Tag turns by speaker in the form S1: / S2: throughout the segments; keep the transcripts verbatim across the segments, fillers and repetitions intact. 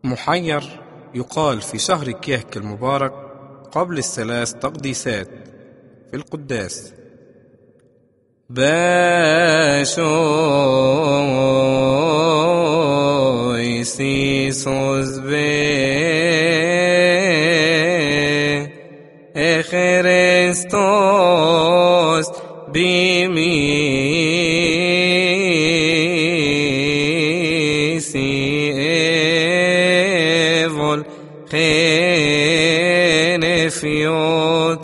S1: محير يقال في شهر كيهك المبارك قبل الثلاث تقديسات في القداس: باشوي سيسوس بي خريستوس بميسي ايفول خينفيوت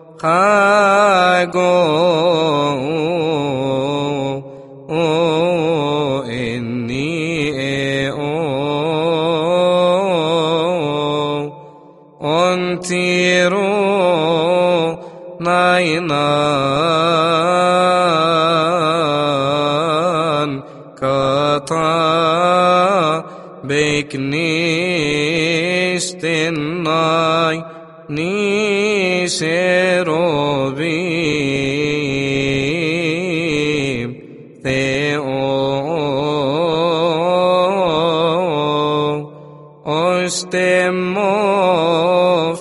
S1: خاغو اني او انتيرو ناينان كاتا بكنيشتناي نيشيرو بيم ثيو اشتموف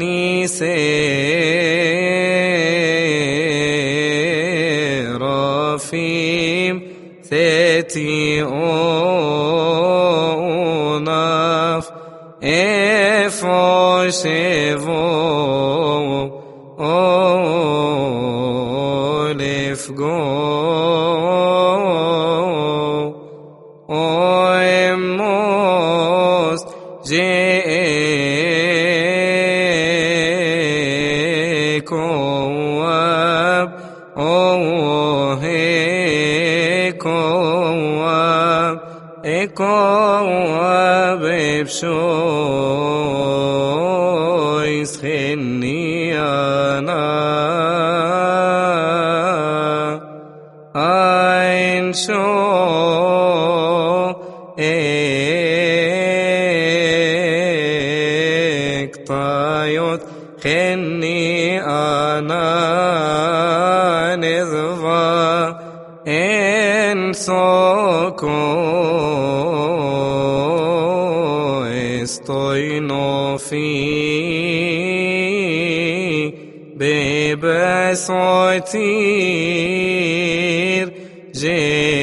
S1: نيسيرافيم ثيتي اوناف افوشيفو اولفغو اويموس جيكواب اوهيكواب ايكواب ابشويس خنيانا اين شو اكتايوت خني انا نذفا ان سوكو estoy no fi bebe soitir je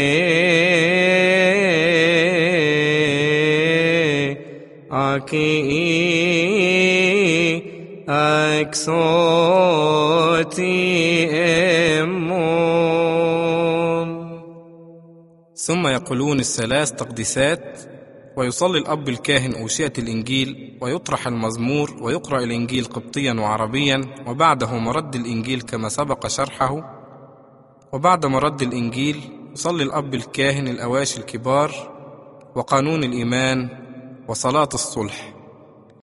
S1: aki aksoti emon. ثم يقولون الثلاث تقديسات، ويصلي الأب الكاهن أوشية الإنجيل، ويطرح المزمور، ويقرأ الإنجيل قبطيا وعربيا، وبعده مرد الإنجيل كما سبق شرحه. وبعد مرد الإنجيل يصلي الأب الكاهن الأواشي الكبار وقانون الإيمان وصلاة الصلح.